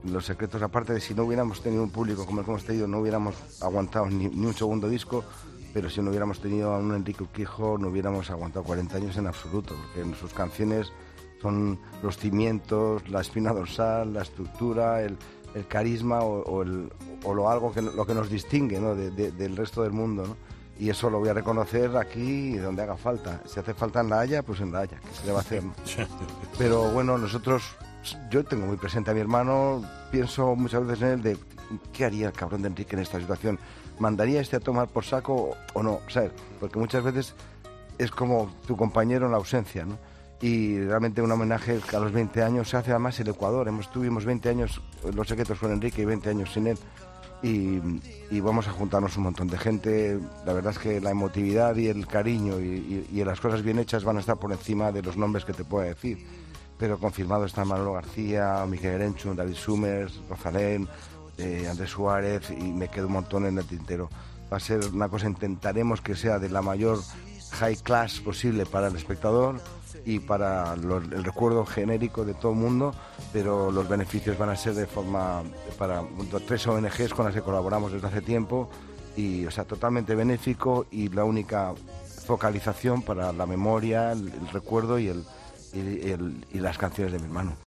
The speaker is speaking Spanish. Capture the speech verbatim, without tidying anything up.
Los Secretos, aparte de si no hubiéramos tenido un público como el que hemos tenido, no hubiéramos aguantado ni, ni un segundo disco, pero si no hubiéramos tenido a un Enrique Urquijo, no hubiéramos aguantado cuarenta años en absoluto, porque en sus canciones son los cimientos, la espina dorsal, la estructura, el, el carisma o, o, el, o lo algo que, lo que nos distingue, ¿no? de, de, del resto del mundo, ¿no? Y eso lo voy a reconocer aquí donde haga falta. Si hace falta en La Haya, pues en La Haya, que se le va a hacer, ¿no? Pero bueno, nosotros, yo tengo muy presente a mi hermano, pienso muchas veces en él de ¿qué haría el cabrón de Enrique en esta situación? ¿Mandaría este a tomar por saco o no? ¿Sabes? Porque muchas veces es como tu compañero en la ausencia, ¿no? Y realmente un homenaje a los veinte años se hace además en Ecuador. Hemos, tuvimos veinte años Los Secretos con Enrique y veinte años sin él. Y, y vamos a juntarnos un montón de gente. La verdad es que la emotividad y el cariño y, y, y las cosas bien hechas van a estar por encima de los nombres que te pueda decir. Pero confirmado están Manolo García, Miguel Erenchun, David Summers, Rosalén, eh, Andrés Suárez, y me quedo un montón en el tintero. Va a ser una cosa, intentaremos que sea de la mayor high class posible para el espectador y para los, el recuerdo genérico de todo el mundo, pero los beneficios van a ser de forma para tres O N Ges con las que colaboramos desde hace tiempo, y o sea, totalmente benéfico, y la única focalización para la memoria, el, el recuerdo y, el, y, el, y las canciones de mi hermano.